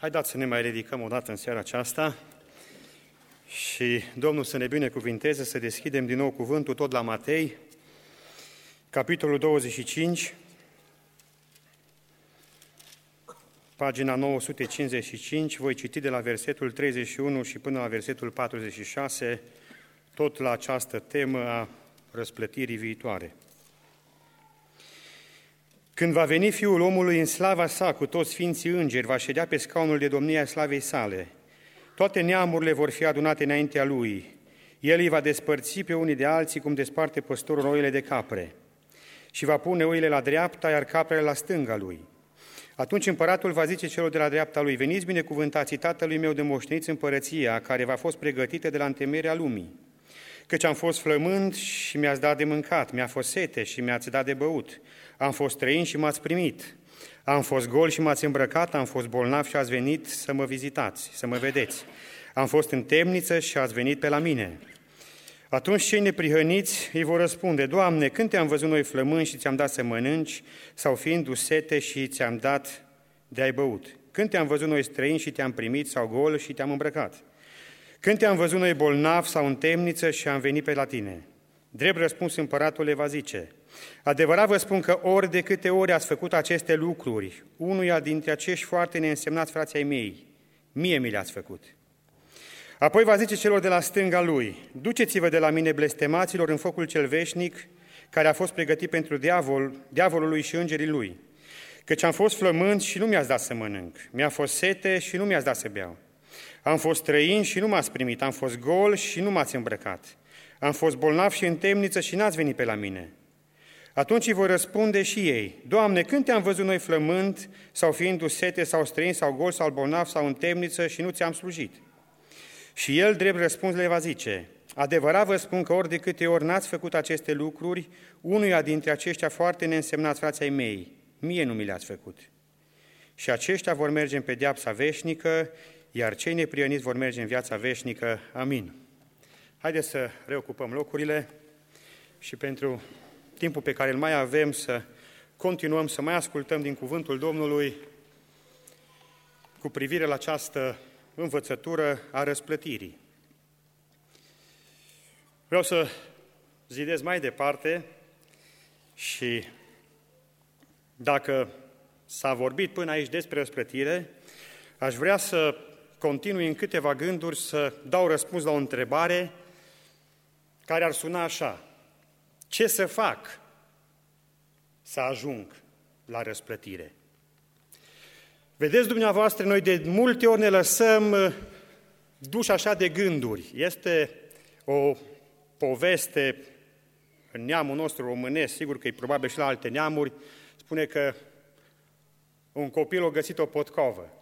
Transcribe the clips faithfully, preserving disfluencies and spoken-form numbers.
Haideți să ne mai ridicăm o dată în seara aceasta și Domnul să ne binecuvinteze, să deschidem din nou cuvântul tot la Matei, capitolul douăzeci și cinci, pagina nouă sute cincizeci și cinci, voi citi de la versetul treizeci și unu și până la versetul patruzeci și șase, tot la această temă a răsplătirii viitoare. Când va veni Fiul omului în slava sa cu toți sfinții îngeri, va ședea pe scaunul de domnie a slavei sale. Toate neamurile vor fi adunate înaintea lui. El îi va despărți pe unii de alții, cum desparte păstorul oile de capre. Și va pune oile la dreapta, iar caprele la stânga lui. Atunci împăratul va zice celor de la dreapta lui: veniți binecuvântații tatălui meu de moșteniți împărăția, care v-a fost pregătită de la întemeierea lumii. Căci am fost flămând și mi-ați dat de mâncat, mi-a fost sete și mi-ați dat de băut. Am fost străin și m-ați primit. Am fost gol și m-ați îmbrăcat, am fost bolnav și ați venit să mă vizitați, să mă vedeți. Am fost în temniță și ați venit pe la mine. Atunci cei neprihăniți îi vor răspunde: Doamne, când te-am văzut noi flămând și ți-am dat să mănânci, sau fiindu sete și ți-am dat de-ai băut? Când te-am văzut noi străini și te-am primit, sau gol și te-am îmbrăcat? Când te-am văzut noi bolnav sau în temniță și am venit pe la tine? Drept răspuns, împăratul le va zice: adevărat vă spun că ori de câte ori ați făcut aceste lucruri unuia dintre acești foarte neînsemnați frații ai mei, mie mi le-ați făcut. Apoi va zice celor de la stânga lui: duceți-vă de la mine, blestemaților, în focul cel veșnic, care a fost pregătit pentru diavol, diavolului și îngerii lui. Căci am fost flămând și nu mi-ați dat să mănânc, mi-a fost sete și nu mi-ați dat să beau. Am fost străin și nu m-ați primit, am fost gol și nu m-ați îmbrăcat. Am fost bolnav și în temniță și n-ați venit pe la mine. Atunci îi vor răspunde și ei: Doamne, când te-am văzut noi flămând, sau fiindu sete, sau străin, sau gol, sau bolnav, sau în temniță și nu ți-am slujit? Și el, drept răspuns, le va zice: adevărat vă spun că ori de câte ori n-ați făcut aceste lucruri unuia dintre aceștia foarte neînsemnați frații ai mei, mie nu mi le-ați făcut. Și aceștia vor merge în pedeapsa veșnică, iar cei neprihăniți vor merge în viața veșnică. Amin. Haideți să reocupăm locurile și pentru timpul pe care îl mai avem să continuăm să mai ascultăm din cuvântul Domnului cu privire la această învățătură a răsplătirii. Vreau să zidez mai departe și dacă s-a vorbit până aici despre răsplătire, aș vrea să continui în câteva gânduri să dau răspuns la o întrebare care ar suna așa: ce să fac să ajung la răsplătire? Vedeți dumneavoastră, noi de multe ori ne lăsăm duși așa de gânduri. Este o poveste în neamul nostru românesc, sigur că e probabil și la alte neamuri, spune că un copil a găsit o potcovă.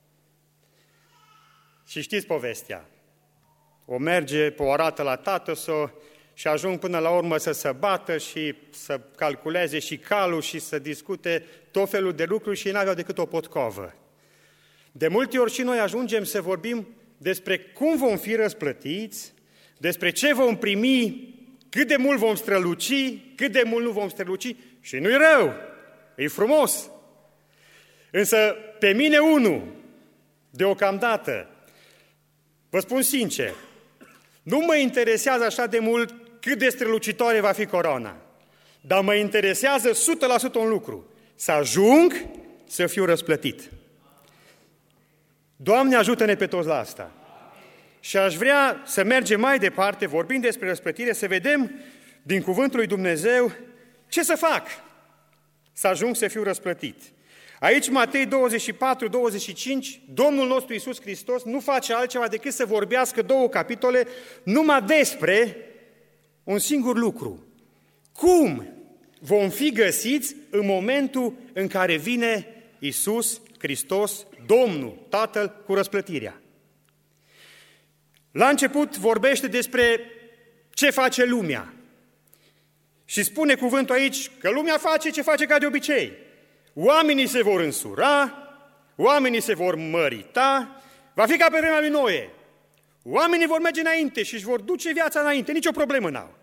Și știți povestea. O merge, o arată la tatăl și ajung până la urmă să se bată și să calculeze și calul și să discute tot felul de lucruri și ei n-aveau decât o potcovă. De multe ori și noi ajungem să vorbim despre cum vom fi răsplătiți, despre ce vom primi, cât de mult vom străluci, cât de mult nu vom străluci și nu-i rău, e frumos. Însă pe mine unul, deocamdată, vă spun sincer, nu mă interesează așa de mult cât de strălucitoare va fi coroana, dar mă interesează o sută la sută un lucru: să ajung să fiu răsplătit. Doamne, ajută-ne pe toți la asta. Și aș vrea să mergem mai departe, vorbind despre răsplătire, să vedem din cuvântul lui Dumnezeu ce să fac să ajung să fiu răsplătit. Aici, Matei douăzeci și patru douăzeci și cinci, Domnul nostru Iisus Hristos nu face altceva decât să vorbească două capitole numai despre un singur lucru: cum vom fi găsiți în momentul în care vine Iisus Hristos, Domnul, Tatăl, cu răsplătirea. La început vorbește despre ce face lumea. Și spune cuvântul aici că lumea face ce face ca de obicei. Oamenii se vor însura, oamenii se vor mărita, va fi ca pe vremea lui Noe. Oamenii vor merge înainte și își vor duce viața înainte, nicio problemă n-au.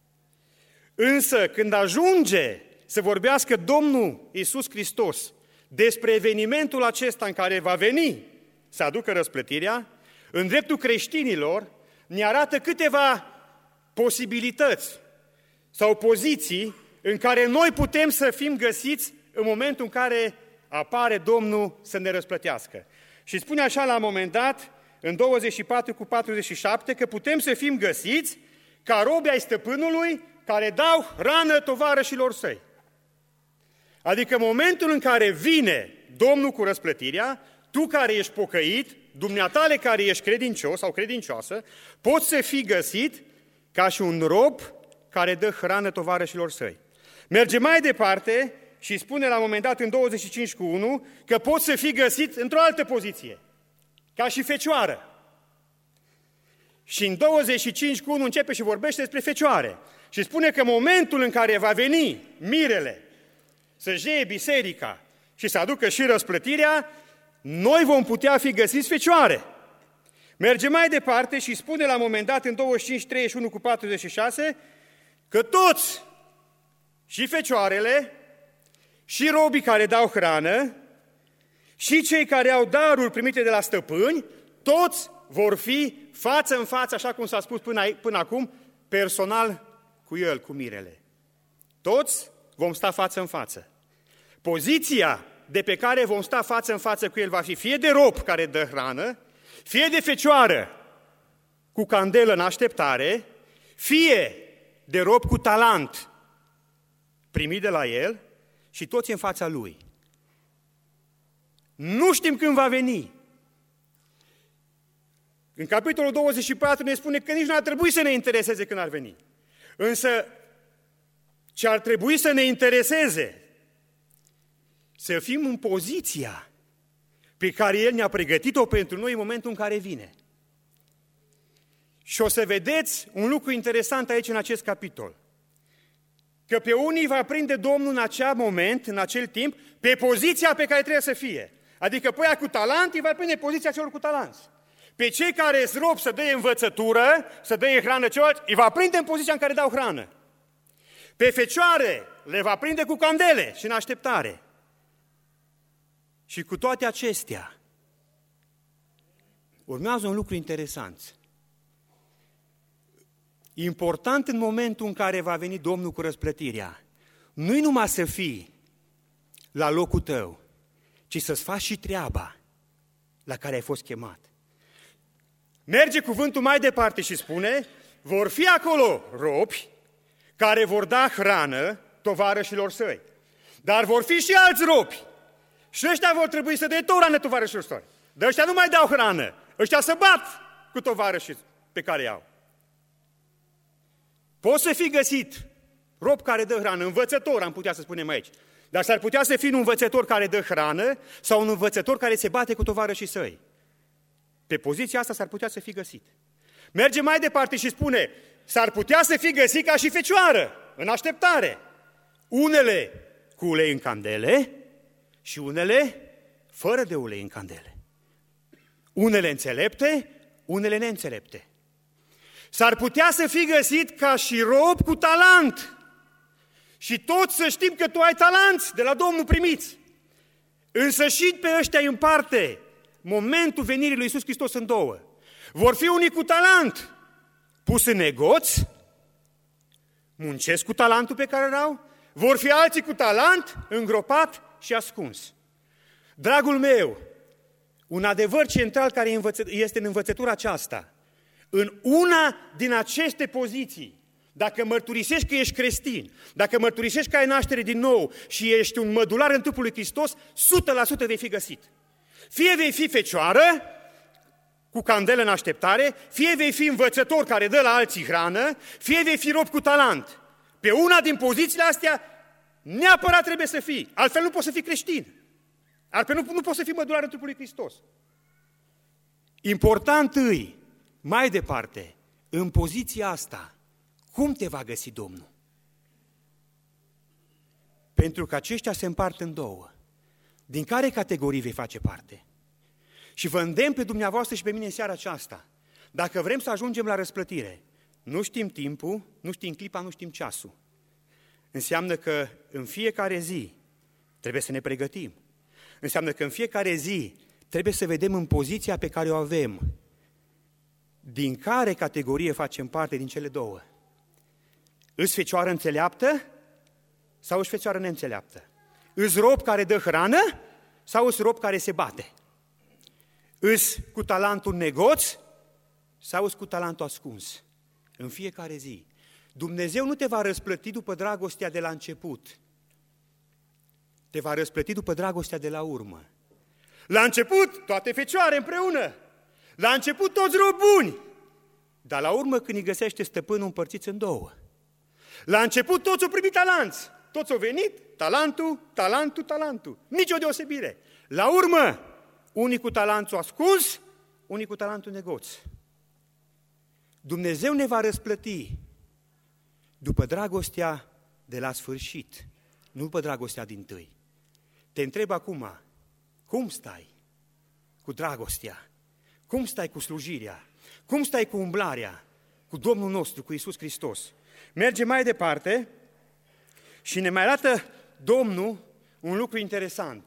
Însă, când ajunge să vorbească Domnul Iisus Hristos despre evenimentul acesta în care va veni să aducă răsplătirea, în dreptul creștinilor, ne arată câteva posibilități sau poziții în care noi putem să fim găsiți în momentul în care apare Domnul să ne răsplătească. Și spune așa la un moment dat, în douăzeci și patru cu patruzeci și șapte, că putem să fim găsiți ca robi ai stăpânului care dau hrană tovarășilor săi. Adică în momentul în care vine Domnul cu răsplătirea, tu care ești pocăit, dumneatale care ești credincios sau credincioasă, poți să fii găsit ca și un rob care dă hrană tovarășilor săi. Merge mai departe și spune la un moment dat în douăzeci și cinci cu unu că poți să fii găsit într-o altă poziție, ca și fecioară. Și în douăzeci și cinci cu unu începe și vorbește despre fecioare. Și spune că momentul în care va veni mirele să jeie biserica și să aducă și răsplătirea, noi vom putea fi găsiți fecioare. Merge mai departe și spune la un moment dat în douăzeci și cinci, treizeci și unu cu patruzeci și șase că toți, și fecioarele, și robii care dau hrană, și cei care au daruri primite de la stăpâni, toți vor fi față în față, așa cum s-a spus până, până acum, personal cu el, cu mirele. Toți vom sta față în față. Poziția de pe care vom sta față în față cu el va fi fie de rob care dă hrană, fie de fecioară cu candelă în așteptare, fie de rob cu talent primit de la el și toți în fața lui. Nu știm când va veni. În capitolul douăzeci și patru ne spune că nici nu ar trebui să ne intereseze când ar veni. Însă ce ar trebui să ne intereseze, să fim în poziția pe care El ne-a pregătit-o pentru noi în momentul în care vine. Și o să vedeți un lucru interesant aici în acest capitol. Că pe unii va prinde Domnul în acel moment, în acel timp, pe poziția pe care trebuie să fie. Adică pe aia cu talent, îi va prinde poziția celor cu talanți. Pe cei care îți rob să dea învățătură, să dea hrană celor, îi va prinde în poziția în care dau hrană. Pe fecioare le va prinde cu candele și în așteptare. Și cu toate acestea, urmează un lucru interesant. Important în momentul în care va veni Domnul cu răsplătirea, nu-i numai să fii la locul tău, ci să-ți faci și treaba la care ai fost chemat. Merge cuvântul mai departe și spune, vor fi acolo robi care vor da hrană tovarășilor săi. Dar vor fi și alți robi. Și ăștia vor trebui să dea tot hrană tovarășilor săi. Dar ăștia nu mai dau hrană. Ăștia se bat cu tovarășii pe care i-au. Poți să fii găsit rob care dă hrană, învățător, am putea să spunem aici. Dar s-ar putea să fii un învățător care dă hrană sau un învățător care se bate cu tovarășii săi. Pe poziția asta s-ar putea să fii găsit. Merge mai departe și spune, s-ar putea să fii găsit ca și fecioară, în așteptare. Unele cu ulei în candele și unele fără de ulei în candele. Unele înțelepte, unele neînțelepte. S-ar putea să fii găsit ca și rob cu talent. Și toți să știm că tu ai talent de la Domnul primiți. Însă și pe ăștia îi împarte momentul venirii lui Iisus Hristos în două. Vor fi unii cu talent pus în negoț, muncesc cu talentul pe care îl au, vor fi alții cu talent îngropat și ascuns. Dragul meu, un adevăr central care este în învățătura aceasta, în una din aceste poziții, dacă mărturisești că ești creștin, dacă mărturisești că ai naștere din nou și ești un mădular în trupul lui Hristos, o sută la sută vei fi găsit. Fie vei fi fecioară, cu candelă în așteptare, fie vei fi învățător care dă la alții hrană, fie vei fi rob cu talent. Pe una din pozițiile astea, neapărat trebuie să fii. Altfel nu poți să fii creștin. Altfel nu, nu poți să fii mădular în trupul lui Hristos. Important îi, mai departe, în poziția asta, cum te va găsi Domnul? Pentru că aceștia se împart în două. Din care categorii vei face parte? Și vă îndemn pe dumneavoastră și pe mine în seara aceasta. Dacă vrem să ajungem la răsplătire, nu știm timpul, nu știm clipa, nu știm ceasul. Înseamnă că în fiecare zi trebuie să ne pregătim. Înseamnă că în fiecare zi trebuie să vedem în poziția pe care o avem, din care categorie facem parte din cele două. Îs fecioară înțeleaptă sau îs fecioară neînțeleaptă? Îs rob care dă hrană sau îs rob care se bate? Îs cu talentul negoț sau îs cu talentul ascuns? În fiecare zi. Dumnezeu nu te va răsplăti după dragostea de la început. Te va răsplăti după dragostea de la urmă. La început, toate fecioare împreună. La început, toți robi buni. Dar la urmă, când îi găsește stăpânul, împărțiți în două. La început, toți au primit talanți. Toți au venit, talentul, talentul, talentul. Nici o deosebire. La urmă, unii cu talentul ascuns, unii cu talentul negoț. Dumnezeu ne va răsplăti după dragostea de la sfârșit, nu după dragostea dintâi. Te întreb acum, cum stai cu dragostea? Cum stai cu slujirea? Cum stai cu umblarea cu Domnul nostru, cu Iisus Hristos? Merge mai departe și ne mai arată Domnul un lucru interesant.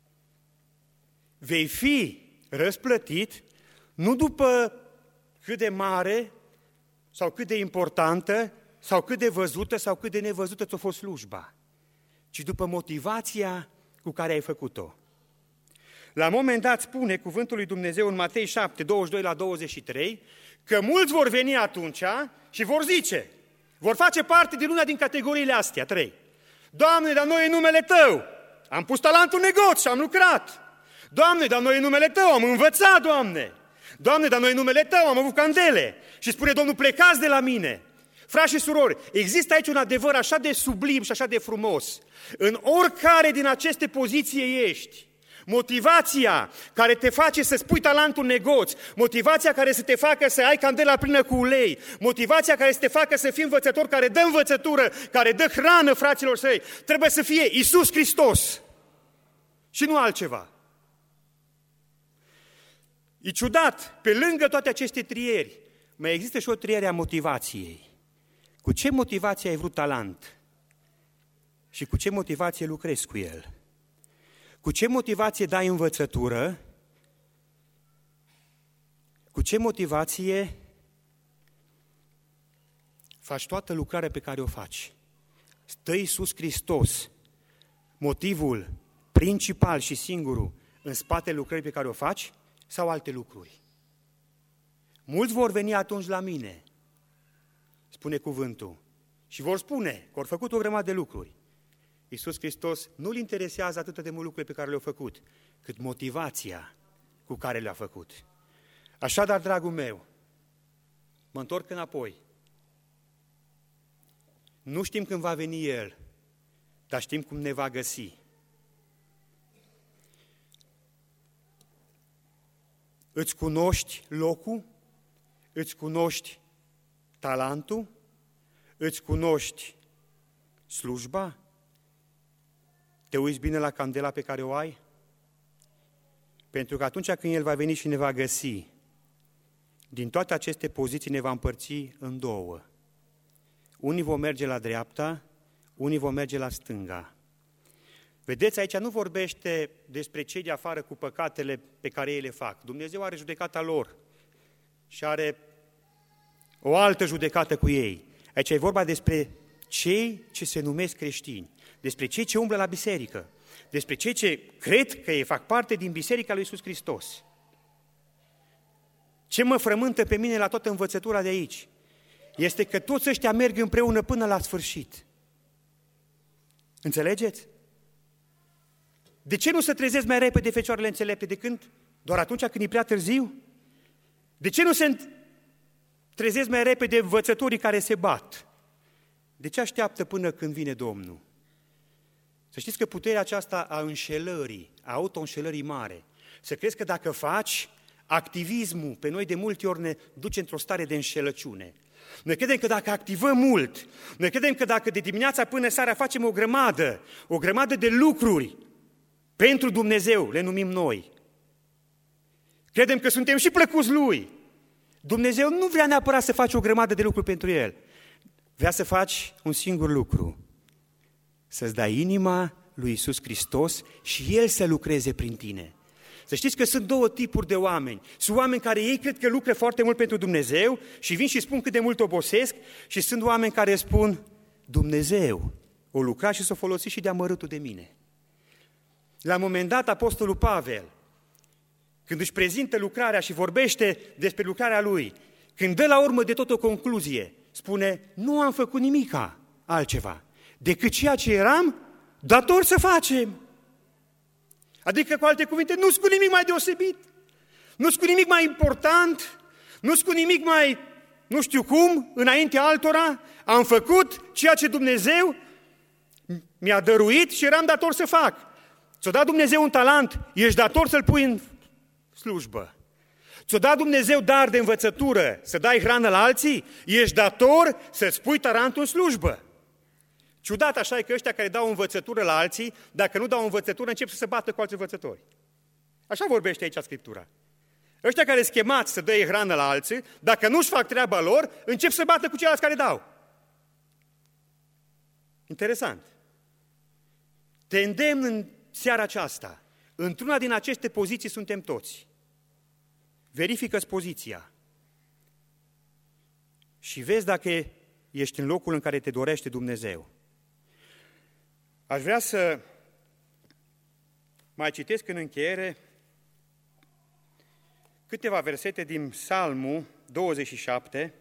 Vei fi răsplătit nu după cât de mare sau cât de importantă sau cât de văzută sau cât de nevăzută ți-a fost slujba, ci după motivația cu care ai făcut-o. La un moment dat spune cuvântul lui Dumnezeu în Matei șapte, douăzeci și doi la douăzeci și trei, că mulți vor veni atunci și vor zice, vor face parte din una din categoriile astea, trei. Doamne, dar noi în numele Tău am pus talentul în negoț și am lucrat. Doamne, dar noi în numele Tău am învățat, Doamne. Doamne, dar noi în numele Tău am avut candele. Și spune Domnul, plecați de la mine. Frați și surori, există aici un adevăr așa de sublim și așa de frumos. În oricare din aceste poziții ești, motivația care te face să spui talentul în negoț, motivația care să te facă să ai candela plină cu ulei, motivația care să te facă să fii învățător, care dă învățătură, care dă hrană fraților săi, trebuie să fie Iisus Hristos și nu altceva. E ciudat, pe lângă toate aceste trieri, mai există și o triere a motivației. Cu ce motivație ai vrut talent? Și cu ce motivație lucrezi cu el? Cu ce motivație dai învățătură? Cu ce motivație faci toată lucrarea pe care o faci? Stă Iisus Hristos, motivul principal și singurul în spatele lucrării pe care o faci sau alte lucruri? Mulți vor veni atunci la mine, spune cuvântul, și vor spune că au făcut o grămadă de lucruri. Iisus Hristos nu-L interesează atât de mult lucrurile pe care le-au făcut, cât motivația cu care le-a făcut. Așadar, dragul meu, mă întorc înapoi. Nu știm când va veni El, dar știm cum ne va găsi. Îți cunoști locul? Îți cunoști talentul? Îți cunoști slujba? Te uiți bine la candela pe care o ai? Pentru că atunci când El va veni și ne va găsi, din toate aceste poziții ne va împărți în două. Unii vom merge la dreapta, unii vom merge la stânga. Vedeți, aici nu vorbește despre cei de afară cu păcatele pe care ei le fac. Dumnezeu are judecata lor și are o altă judecată cu ei. Aici e vorba despre cei ce se numesc creștini, despre cei ce umblă la biserică, despre cei ce cred că ei fac parte din Biserica lui Iisus Hristos. Ce mă frământă pe mine la toată învățătura de aici este că toți ăștia merg împreună până la sfârșit. Înțelegeți? De ce nu se trezesc mai repede fecioarele înțelepte decât doar atunci când e prea târziu? De ce nu se trezesc mai repede învățătorii care se bat? De ce așteaptă până când vine Domnul? Să știți că puterea aceasta a înșelării, a auto-înșelării mare, să crezi că dacă faci, activismul pe noi de multe ori ne duce într-o stare de înșelăciune. Noi credem că dacă activăm mult, noi credem că dacă de dimineața până seara facem o grămadă, o grămadă de lucruri pentru Dumnezeu, le numim noi. Credem că suntem și plăcuți Lui. Dumnezeu nu vrea neapărat să faci o grămadă de lucruri pentru El. Vrea să faci un singur lucru, să-ți dai inima lui Iisus Hristos și El să lucreze prin tine. Să știți că sunt două tipuri de oameni. Sunt oameni care ei cred că lucră foarte mult pentru Dumnezeu și vin și spun cât de mult obosesc, și sunt oameni care spun: Dumnezeu o lucra și s-o folosi și de amărâtul de mine. La un moment dat, Apostolul Pavel, când își prezintă lucrarea și vorbește despre lucrarea lui, când dă la urmă de tot o concluzie, spune: nu am făcut nimica altceva decât ceea ce eram dator să facem. Adică, cu alte cuvinte, nu-s cu nimic mai deosebit, nu-s cu nimic mai important, nu-s cu nimic mai, nu știu cum, înainte altora, am făcut ceea ce Dumnezeu mi-a dăruit și eram dator să fac. Ți-o dat Dumnezeu un talent, ești dator să-l pui în slujbă. Ți-o dat Dumnezeu dar de învățătură, să dai hrană la alții, ești dator să-ți pui talentul în slujbă. Ciudat așa e că ăștia care dau învățătură la alții, dacă nu dau învățătură, încep să se bată cu alți învățători. Așa vorbește aici Scriptura. Ăștia care sunt chemați să dea hrană la alții, dacă nu-și fac treaba lor, încep să se bată cu ceilalți care dau. Interesant. Te îndemn în seara aceasta. Într-una din aceste poziții suntem toți. Verifică-ți poziția și vezi dacă ești în locul în care te dorește Dumnezeu. Aș vrea să mai citesc în încheiere câteva versete din Psalmul douăzeci și șapte.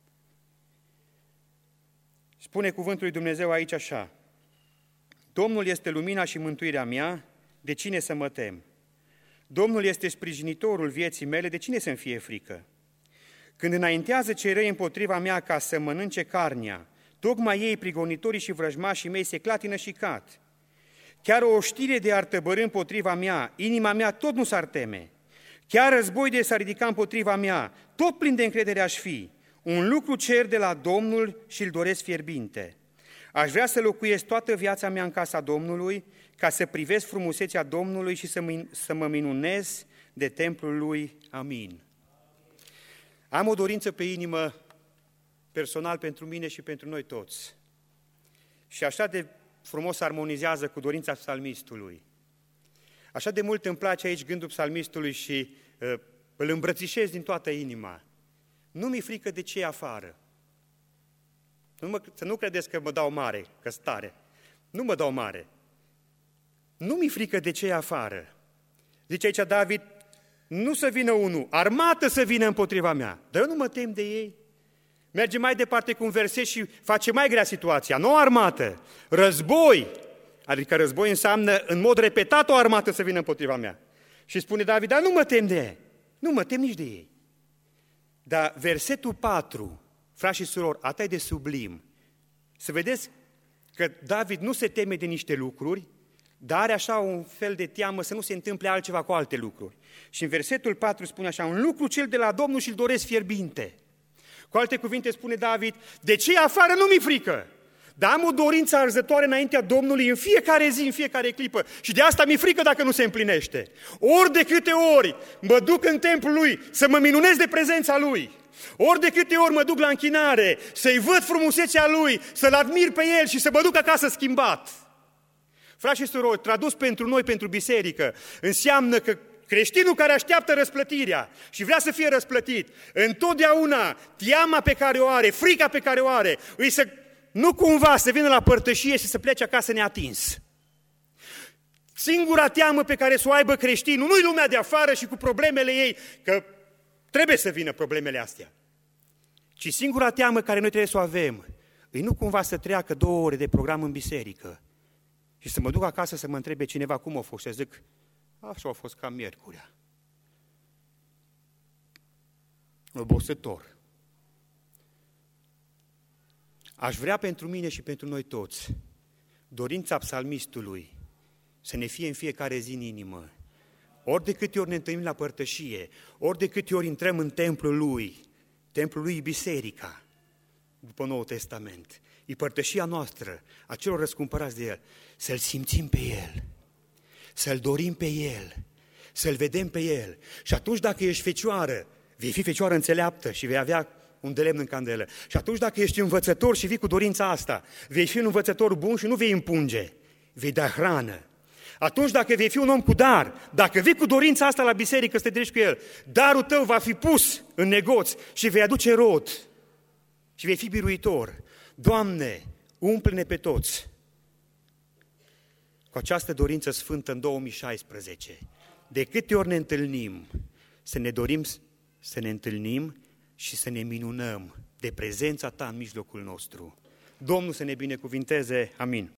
Spune cuvântul lui Dumnezeu aici așa: Domnul este lumina și mântuirea mea, de cine să mă tem? Domnul este sprijinitorul vieții mele, de cine să-mi fie frică? Când înaintează cei răi împotriva mea ca să mănânce carnea, tocmai ei, prigonitorii și vrăjmașii mei, se clatină și cad. Chiar o oștire de ar tăbărî împotriva mea, inima mea tot nu s-ar teme. Chiar război de s-ar ridica împotriva mea, tot plin de încredere aș fi. Un lucru cer de la Domnul și îl doresc fierbinte. Aș vrea să locuiesc toată viața mea în casa Domnului, ca să privesc frumusețea Domnului și să mă, să mă minunez de templul Lui. Amin. Am o dorință pe inimă personal pentru mine și pentru noi toți. Și așa de frumos armonizează cu dorința psalmistului. Așa de mult îmi place aici gândul psalmistului și uh, îl îmbrățișez din toată inima. Nu mi-e frică de ce e afară. Nu mă, să nu credeți că mă dau mare, că stare. Nu mă dau mare. Nu mi-e frică de ce e afară. Zice aici David: nu să vină unul, armată să vină împotriva mea, dar eu nu mă tem de ei. Merge mai departe cu un verset și face mai grea situația. Nu o armată, război. Adică război înseamnă în mod repetat o armată să vină împotriva mea. Și spune David: dar nu mă tem de ei. Nu mă tem nici de ei. Dar versetul patru, frați și surori, atât de sublim. Să vedeți că David nu se teme de niște lucruri, dar are așa un fel de teamă să nu se întâmple altceva cu alte lucruri. Și în versetul patru spune așa: un lucru cel de la Domnul și-l doresc fierbinte. Cu alte cuvinte spune David: de ce e afară nu mi-e frică, dar am o dorință arzătoare înaintea Domnului în fiecare zi, în fiecare clipă. Și de asta mi-e frică dacă nu se împlinește. Ori de câte ori mă duc în templul Lui să mă minunez de prezența Lui, ori de câte ori mă duc la închinare să-i văd frumusețea Lui, să-L admir pe El și să mă duc acasă schimbat. Frați și surori, tradus pentru noi, pentru biserică, înseamnă că creștinul care așteaptă răsplătirea și vrea să fie răsplătit, întotdeauna teama pe care o are, frica pe care o are, îi să nu cumva să vină la părtășie și să plece acasă neatins. Singura teamă pe care să o aibă creștinul, nu-i lumea de afară și cu problemele ei, că trebuie să vină problemele astea, ci singura teamă care noi trebuie să o avem, îi nu cumva să treacă două ore de program în biserică și să mă duc acasă să mă întrebe cineva cum a fost și să zic: așa a fost ca miercurea. Obosător. Aș vrea pentru mine și pentru noi toți dorința psalmistului să ne fie în fiecare zi în inimă. Ori de câte ori ne întâlnim la părtășie, ori de câte ori intrăm în templul Lui, templul Lui e biserica, după Noul Testament, e părtășia noastră, a celor răscumpărați de El, să-L simțim pe El, să-L dorim pe El, să-L vedem pe El. Și atunci dacă ești fecioară, vei fi fecioară înțeleaptă și vei avea un de lemn în candelă. Și atunci dacă ești învățător și vii cu dorința asta, vei fi un învățător bun și nu vei împunge, vei da hrană. Atunci dacă vei fi un om cu dar, dacă vii cu dorința asta la biserică să te treci cu el, darul tău va fi pus în negoț și vei aduce rod și vei fi biruitor. Doamne, umple-ne pe toți cu această dorință sfântă în două mii șaisprezece. De câte ori ne întâlnim, să ne dorim să ne întâlnim și să ne minunăm de prezența Ta în mijlocul nostru. Domnul să ne binecuvinteze. Amin.